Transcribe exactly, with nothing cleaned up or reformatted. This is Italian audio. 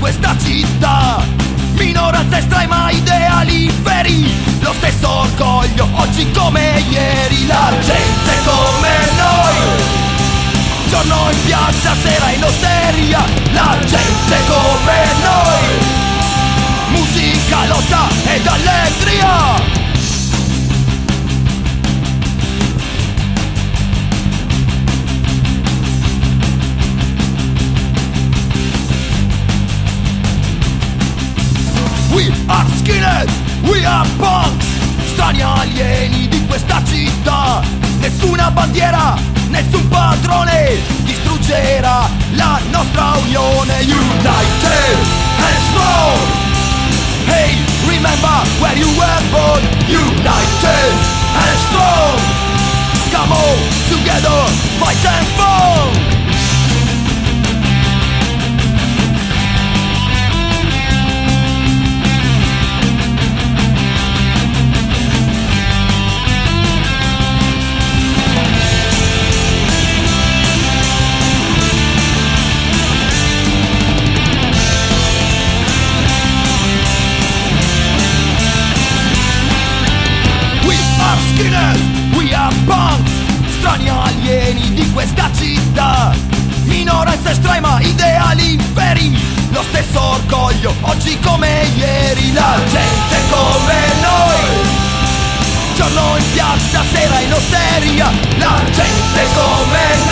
questa città. Minoranza estrema, ideali veri, lo stesso orgoglio oggi come ieri. La gente come noi, giorno in piazza, sera in osteria. La gente come noi, musica, lotta ed allegria. We are skinheads, we are punks, strani alieni di questa città. Nessuna bandiera, nessun padrone distruggerà la nostra unione. United and strong, hey, remember where you were born. United and strong, come on, together, fight and fall. We are punks, strani alieni di questa città. Minoranza estrema, ideali veri, lo stesso orgoglio oggi come ieri. La gente come noi, giorno in piazza, sera in osteria. La gente come